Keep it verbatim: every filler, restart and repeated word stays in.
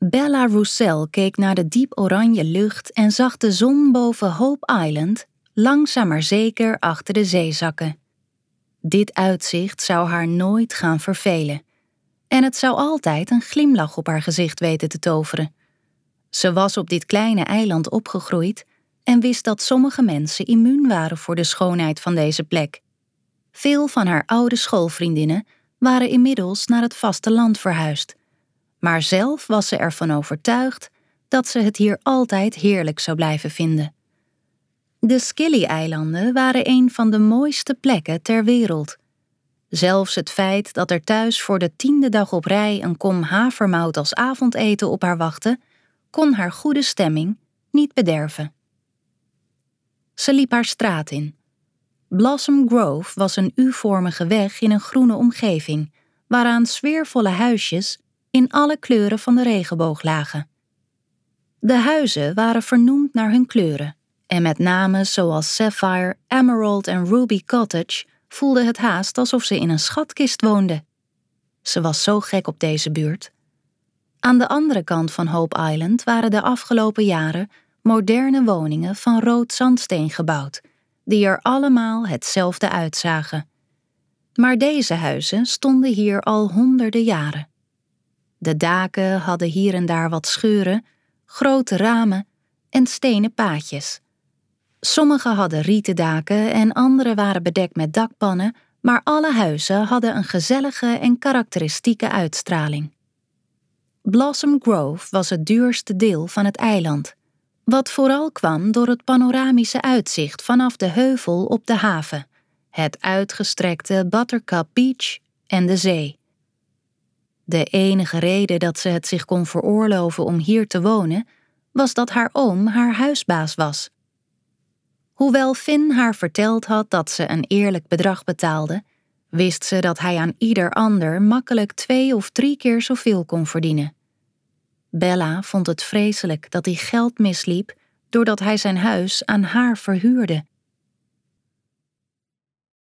Bella Roussel keek naar de diep oranje lucht en zag de zon boven Hope Island langzaam maar zeker achter de zee zakken. Dit uitzicht zou haar nooit gaan vervelen. En het zou altijd een glimlach op haar gezicht weten te toveren. Ze was op dit kleine eiland opgegroeid en wist dat sommige mensen immuun waren voor de schoonheid van deze plek. Veel van haar oude schoolvriendinnen waren inmiddels naar het vasteland verhuisd. Maar zelf was ze ervan overtuigd dat ze het hier altijd heerlijk zou blijven vinden. De Scilly-eilanden waren een van de mooiste plekken ter wereld. Zelfs het feit dat er thuis voor de tiende dag op rij een kom havermout als avondeten op haar wachtte, kon haar goede stemming niet bederven. Ze liep haar straat in. Blossom Grove was een U-vormige weg in een groene omgeving, waaraan sfeervolle huisjes in alle kleuren van de regenboog lagen. De huizen waren vernoemd naar hun kleuren, en met namen zoals Sapphire, Emerald en Ruby Cottage voelde het haast alsof ze in een schatkist woonde. Ze was zo gek op deze buurt. Aan de andere kant van Hope Island waren de afgelopen jaren moderne woningen van rood zandsteen gebouwd, die er allemaal hetzelfde uitzagen. Maar deze huizen stonden hier al honderden jaren. De daken hadden hier en daar wat scheuren, grote ramen en stenen paadjes. Sommige hadden rieten daken en andere waren bedekt met dakpannen, maar alle huizen hadden een gezellige en karakteristieke uitstraling. Blossom Grove was het duurste deel van het eiland, wat vooral kwam door het panoramische uitzicht vanaf de heuvel op de haven, het uitgestrekte Buttercup Beach en de zee. De enige reden dat ze het zich kon veroorloven om hier te wonen, was dat haar oom haar huisbaas was. Hoewel Finn haar verteld had dat ze een eerlijk bedrag betaalde, wist ze dat hij aan ieder ander makkelijk twee of drie keer zoveel kon verdienen. Bella vond het vreselijk dat hij geld misliep doordat hij zijn huis aan haar verhuurde.